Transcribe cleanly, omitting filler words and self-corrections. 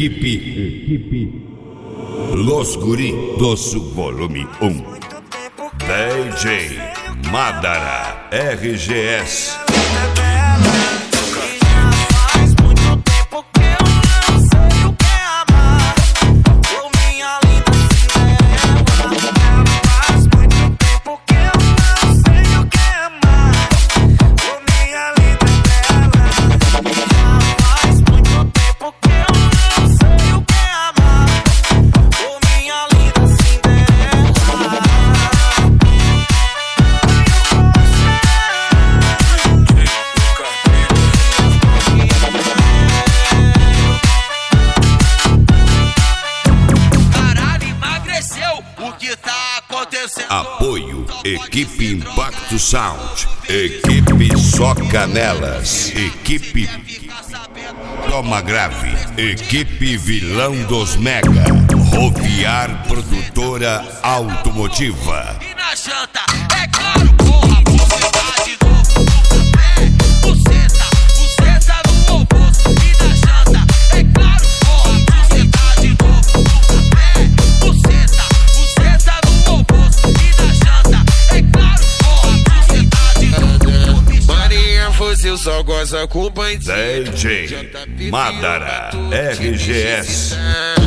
Equipe Los Guri do Volume 1. DJ Madara RGS. Apoio Equipe Impacto Sound, Equipe Só Canelas, Equipe Toma Grave, Equipe Vilão dos Mega, Roviar Produtora Automotiva. E na janta, é claro, porra, você tá de novo no café, buceta no almoço. E na janta, é claro, porra, você tá de novo no café, buceta no almoço. E na janta, é claro, porra, você tá de novo no Marinha fuzil só goza com bandido. DJ Madara RGS.